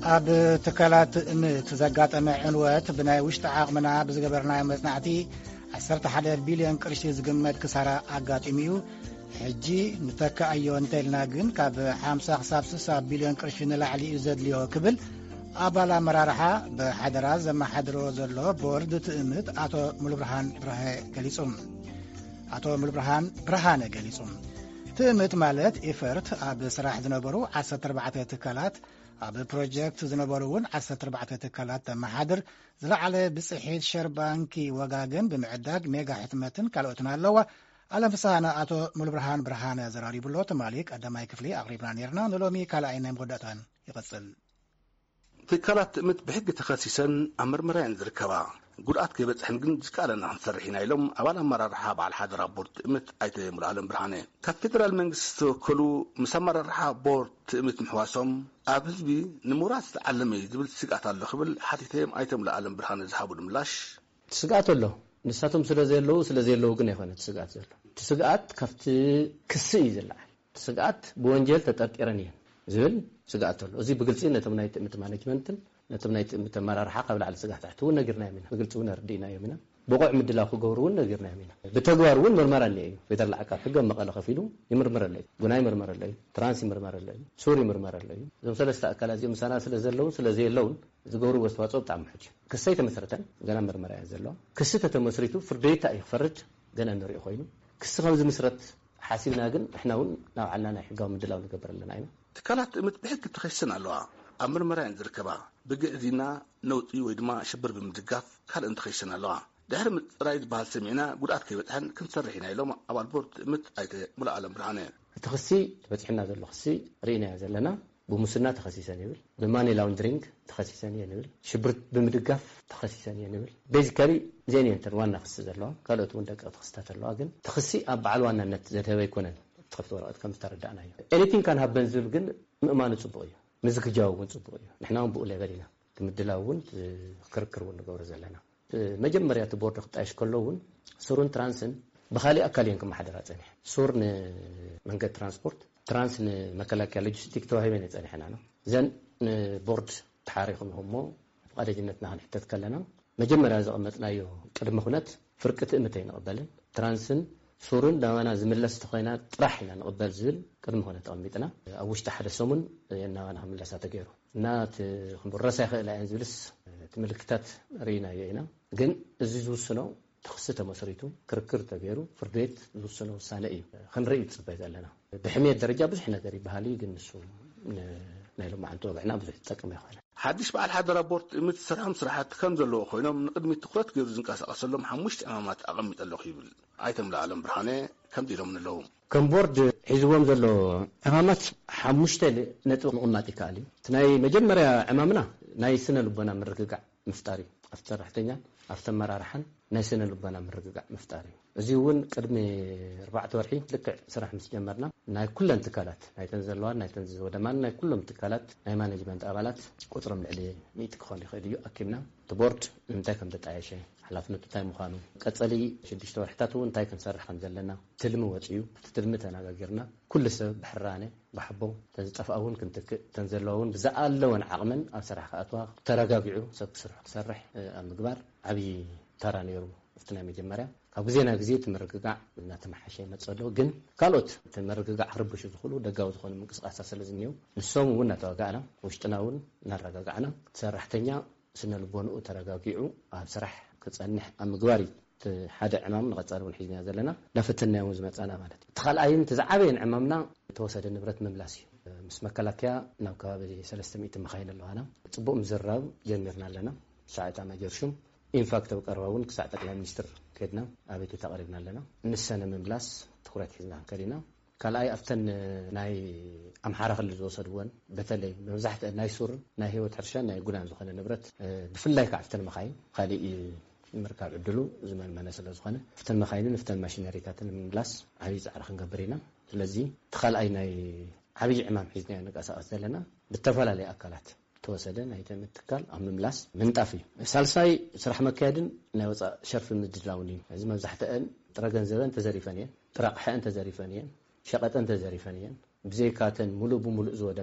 ኣብ ትካላት ተዘጋጠመ ዕንወት ብናይ ውሽጢ ዓቕምና ብዝገበርናዮ መጽናዕቲ 11 ቢልዮን ቅርሺ ዝግመት ክሳራ ኣጋጢምዩ ሕጂ ንተካኣዮ እንተኢልና ግን ካብ 50 ክሳብ 60 ቢልዮን ቅርሺ ንላዕሊ እዩ ዘድልዮ ክብል ኣባል ኣመራርሓ ብሓደራ ዘመሓድሮ ዘሎ ቦርድ ትእምት ኣቶ ሙሉብርሃን ብርሃነ ገሊጹ ትእምት ማለት ኤፈርት ኣብ ስራሕ ዝነበሩ 14 ትካላት ኣብ ፕሮጀክት ዝነበሩ እውን 14 ትካላት ተመሓድር ዝለዓለ ብጽሒት ሸር ባንኪ ወጋገን ብምዕዳግ ሜጋ ሕትመትን ካልኦትን ኣለዋ ኣለም ፍሳሃና ኣቶ ሙሉብርሃን ብርሃነ ዘራሪብሎ ተማሊ ቀዳማይ ክፍሊ ኣቕሪብና ነርና ንሎሚ ካልኣይ ናይ መወዳእታን ይቐጽል ትካላት ትእምት ብሕጊ ተኸሲሰን ኣብ ምርመራን ዝርከባ ጉድኣት ከይበጽሕን ግን ዝከኣለና ክንሰርሕ ኢና ኢሎም ኣባል ኣመራርሓ በዓል ሓደራ ቦርድ ትእምት ኣይተ ሙሉዓለም ብርሃነ ካብ ፌደራል መንግስቲ ዝተወከሉ ምስ ኣመራርሓ ቦርድ ትእምት ምሕዋሶም ኣብ ህዝቢ ንምውራስ ዝተዓለመ ዝብል ስጋት ኣሎ ክብል ሓቲቶም ኣይተ ሙሉዓለም ብርሃነ ዝሃቡ ምላሽ ስጋት ኣሎ ንሳቶም ስለዘለዉ ግን ኣይኮነ ስጋት ዘሎ ስጋት ካብቲ ክሲ እዩ ዝለዓል ስጋት ብወንጀል ተጠርጢረን እየን ዝብል ስጋት ኣሎ እዚ ብግልጺ ነቶም ናይ ትእምት ማኔጅመንትን ነቶም ናይ ትእምት ኣመራርሓ ካብ ላዕሊ ስጋት ታሕቲ ነጊርና ኢና ብግልጺ ረዲእና ኢና ብቑዕ ምድላው ክገብሩ ነጊርና ኢና ብተግባር ምርመራ ኣለዩ ፌደራል ዓቃብ ሕጊ መቐለ ከፊሉ ይምርመር ኣለዩ ጉናይ ይምርመር ኣለዩ ትራንስ ይምርመር ኣለዩ ሱር ይምርመር ኣለዩ እዞም ሰለስተ ኣካላት እዚኦም ምሳና ስለዘለውን ዝገብሩ ኣስተዋፅኦ ብጣዕሚ ሕጂ ክሰይ ተመስረተን ገና ምርመራ እያ ዘሎ ክሲ ተመስሪቱ ፍርዲ ቤት እዩ ክፈርድ ገና ንሪኦ ኮይኑ ክሲ ከም ዝምስረት ሓሲብና ግን እሕና እውን ናብ ዓልና ናይ ሕጋዊ ምድላው ንገብር ኣለና ኢና ትካላት ትእምት ብሕጊ ተኸሲሰን ኣለዋ ኣብ ምርመራን ዝርከባ ብግዕዚና ነውጢ ወይ ድማ ሽብር ብምድጋፍ ካልእ ተኸሲሰን ኣለዋ ድሕሪ ምፅራይ ዝበሃል ሰሚዕና ጉድኣት ከይበፅሐን ክንሰርሕ ኢና ኢሎም ኣባል ቦርድ ትእምት ኣይተ ሙሉዓለም ብርሃነ እቲ ክሲ በፂሕና ዘሎ ክሲ ርኢናዮ ዘለና ብሙስና ተኸሲሰን ይብል ብማኒ ላውንድሪንግ ተኸሲሰን እየን ይብል ሽብር ብምድጋፍ ተኸሲሰን እየን ይብል ቤዚካሊ እዚአን እየን ዋና ክሲ ዘለዋ ካልኦት እውን ደቀቕቲ ክስታት ኣለዋ ግን እቲ ክሲ ኣብ በዓል ዋናነት ዘድህበ ኣይኮነን ትኸፍቲ ወረቐት ከም ዝተረዳእናዮ ኤኒቲንግ ካን ሃበን ዝብል ግን ምእማኑ ጽቡቕ እዩ ምዝክጃው እውን ጽቡቕ እዩ ንሕና እውን ብኡ ሌቨል ኢና ትምድላው እውን ክርክር እውን ንገብሮ ዘለና መጀመርያ እቲ ቦርድ ክጣየሽ ከሎ እውን ሱርን ትራንስን ብኻሊእ ኣካል እየን ክመሓደራ ፀኒሐ ሱር ንመንገዲ ትራንስፖርት ትራንስ ንመከላከያ ሎጂስቲክ ተዋሂበን የፀኒሐና ነው እዘን ንቦርድ ተሓሪኹም እሞ ፍቃደኝነትና ክንሕተት ከለና መጀመርያ ዘቐመጥናዮ ቅድመ ኩነት ፍርቂ ትእምት ኣይንቕበልን ትራንስን ሱርን ዳዋና ዝምለስ ተኾይና ጥራሕ ኢና ንቕበል ዝብል ቅድመ ኩነት ተቐሚጥና ኣብ ውሽጢ ሓደ ሰሙን የናዋና ክምለሳ ተገይሩ እና ክንብረሳ ይኽእል እየን ዝብልስ ምልክታት ርኢናዮ ኢና ግን እዚ ዝውስኖ ተኽሲ ተመስሪቱ ክርክር ተገይሩ ፍርዲ ቤት ዝውስኖ ውሳነ እዩ ክንርኢ ፅበይ ዘለና ብሕምየት ደረጃ ብዙሕ ነገር ይበሃል ግን ንሱ ናይ ሎማዓንቲ ወግዕና ብዙሕ ዝጠቅም ኣይኮነን ሓድሽ በዓል ሓደራ ቦርድ ትእምት ዝሰርሖም ስራሕቲ ከም ዘለዎ ኮይኖም ንቅድሚት ትኩረት ገይሩ ዝንቀሳቐሰሎም 5 ዕማማት ኣቐሚጥ ኣለኹ ይብል ኣይተ ሙሉዓለም ብርሃነ ከምዚ ኢሎም ኣለዉ ከም ቦርድ ሒዝዎም ዘሎ ዕማማት 5 ነጥቢ ምቕማጥ ይከኣል እዩ እቲ ናይ መጀመርያ ዕማምና ናይ ስነ ልቦና ምርግጋዕ ምፍጣር እዩ ኣብቲ ሰራሕተኛ ኣብቲ ኣመራርሓን ናይ ስነ ልቦና ምርግጋዕ ምፍጣር እዩ እዚ እውን ቅድሚ 4 ወርሒ ልክዕ ስራሕ ምስ ጀመርና ናይ ኩለን ትካላት ናይተን ዘለዋን ናይተን ዝወደማን ናይ ኩሎም ትካላት ናይ ማኔጅመንት ኣባላት ቁጥሮም ልዕሊ 100 ክኾን ይኽእል እዩ ኣኪብና እቲ ቦርድ እንታይ ከም ተጣየሸ ሓላፍነቱ እንታይ ምዃኑ ቀጸሊ 6 ወርሕታት እውን እንታይ ክንሰርሕ ከም ዘለና ትልሚ ወፅዩ እቲ ትልሚ ተነጋጊርና ኩሉ ሰብ ብሕራነ ብሓቦ ተዝጠፍኣውን ክንትክእ ተንዘለውን ብዝኣለወን ዓቕምን ኣብ ስራሕ ከኣትዋ ተረጋጊዑ ሰብ ክሰርሕ ኣብ ምግባር ዓብይ ተራ ነይሩ ኣብቲ ናይ መጀመርያ ካብ ግዜ ናብ ግዜ ትምርግጋዕ እናተመሓሸ ይመፅእ ግን ካልኦት ትምርግጋዕ ክርብሹ ዝኽእሉ ደጋዊ ዝኾኑ ምንቅስቃሳት ስለዝኒአው ንሶም እውን እናተዋጋእና ውሽጥና እውን እናረጋጋዕና ሰራሕተኛ ስነ ልቦንኡ ተረጋጊዑ ኣብ ስራሕ ክጸንሕ ኣብ ምግባር ሓደ ዕማም ንቐጻሊ እውን ሒዝና ዘለና ናፈተናዮ ዝመጻና ማለት እዩ ተኻልኣይን ተዛዓበየን ዕማምና ተወሰደ ንብረት መምላስ እዩ ምስ መከላከያ ናብ ከባቢ 300 መኻይን ኣለዋና ጽቡቕ ምዝራብ ጀሚርና ኣለና ሻዕጣ ማጀርሹም ኢንፋክት ቀርባውን ክሳዕ ጠቅላይ ሚኒስትር ከድና ኣቤቱ ተቐሪብና ኣለና ንሰነ መምላስ ትኩረት ሒዝና ከዲና ካልኣይ ኣፍተን ናይ ኣምሓራ ክልል ዝወሰድዎን በተለይ መብዛሕትአን ናይ ሱር ናይ ህይወት ሕርሻን ናይ ጉዳን ዝኾነ ንብረት ብፍላይ ከዓ ኣፍተን መኻይን ካሊእ ምርካብ ዕድሉ ዝመንመነ ስለ ዝኾነ ኣፍተን መኻይንን ኣፍተን ማሽነሪታትን ምምላስ ዓብይ ፃዕሪ ክንገብር ኢና ስለዚ ተኻልኣይ ናይ ዓብይ ዕማም ሒዝና ንቀሳቐስ ዘለና ብተፈላለዩ ኣካላት ተወሰደ ናይ ትእምት ትካል ኣብ ምምላስ ምንጣፍ እዩ ሳልሳይ ስራሕ መካየድን ናይ ወፃእ ሸርፊ ምድላውን እዩ እዚ መብዛሕትአን ጥረ ገንዘበን ተዘሪፈን እየን ጥረ ኣቕሓን ተዘሪፈን እየን ሸቐጠን ተዘሪፈን እየን ብዘይካተን ሙሉእ ብሙሉእ ዝወደማ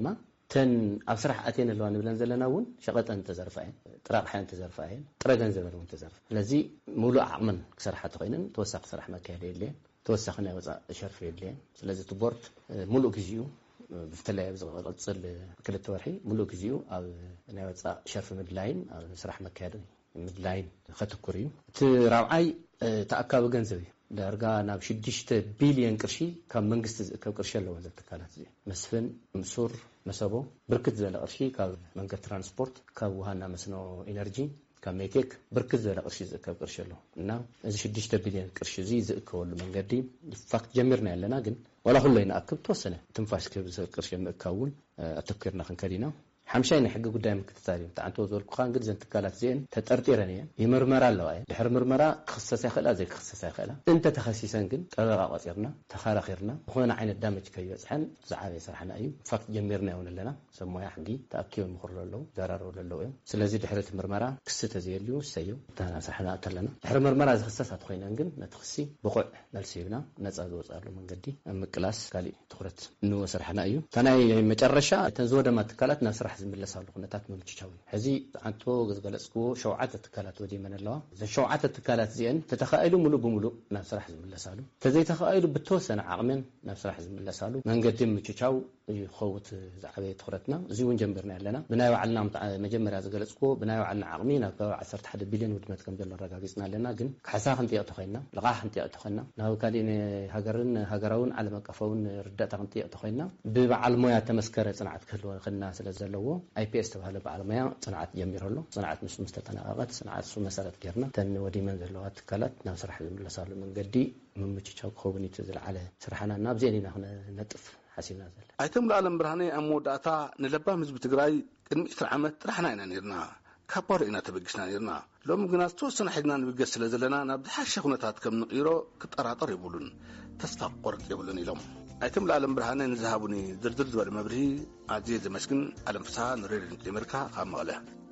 تن أبصرح أتين اللي أنا بلنزل ناون شغلت أنت زرفين طرق حين تزرفين طرق نزبر وأنت زرف لذي مولو عمن صراحة تقينا توسخ صراحة ما كان اللي توسخنا وضع شرف اللي لذي تبورت مولو كزيو بفتلاعب تصل كل التوارحي مولو كزيو أو أنا وضع شرف مدلاين أو صراحة ما كان مدلاين خط كوريو تراعي تأكل جنزبي درجة ناب 6 بليون قرشي كم منجست كم قرش له وزارة الكالات زي مسفن مسور مسابو بركز زي قرشي كم منجت ترانسبورت كم وهنا مسنو إنرجي كم ميكيك بركز زي قرشي كم قرش له إنه إذا 6 بليون قرش زي كول من قديم فقط جمرنا لنا جن ولا كله ينأكل توصلنا تنفاش كيف قرش مكون أتذكرنا خن كرينا حمشين حق قدام كتاري تاعنتو زول كخان قد زين تكالات زين تترتيرني يمرمرا لو اي دحر مرمرا تخصص يخلا زي تخصص يخلا انت تخصصن كن طرق قصيرنا تخارا خيرنا خونا عين الدمج كيصحن زعابي صراحنا اي فقط جميرنا يون لنا سمويا حقي تاكيو مخرلو له ضررو للو سلازي دحرت مرمرا كسته زيليو سيو تانا صحنا اتلنا دحر مرمرا زخصصات خوينا كن نتخسي بقع نلسيبنا نصا زوصالو منغدي مقلاس قالي تخرت انو صراحنا ايو تناي مጨረሻ تنزوده ما تكالات نسرح زملسالو خنتات ممچچاوي هذي انتو غزغلصكو شوعات تكالات ودي من الله ذا شوعات تكالات زين تتخايلو ملو بملو نسرح زملسالو تزي تخايلو بتوسن عقمن نسرح زملسالو منقدم مچچاو يخوت زعبي تخرتنا زي وين جنبرنا لنا بنايو علنا مجمريا زغلصكو بنايو علنا عقمينا 11 بليون ودمت كم جل رغاغيصنا لنا ግን كحساخ انت يتخينا لقاح انت يتخينا ناو كالين هاجرون على مقفون ردات انت يتخينا ببعل مويا تمسكره صنعت كلو خنا ስለዘለዎ አይፒኤስ ተባለ ባለሙያ صنعت يميرلو صنعت مش مستتناقات صنعت سو مسارات كيرنا تن ودي من زلوات تكالات ناو سرح زملسالو منقدي ممچچاو خوبني تزل على سرحنا ناب زينينا هنا نطف حسيبنا زل ايتم العالم برهاني اموداتا نلبا مزب تግራይ ቅድሚ 10 ዓመት رحنا ኢና ነርና ካባር ኢና ተበግስና ነርና ሎም ግና ተወሰነ ሒድና ንብገስ ስለዘለና ናብ ዝሓሸ ኩነታት ከም ንقيرو ክጠራጠር ይብሉን ተስፋ ቆርጥ ይብሉን ኢሎም ايتم العالم برهاني نذهبوني دردر زوال مبرهي عزيز مسكن على مساء نريد نتمركها خام غلا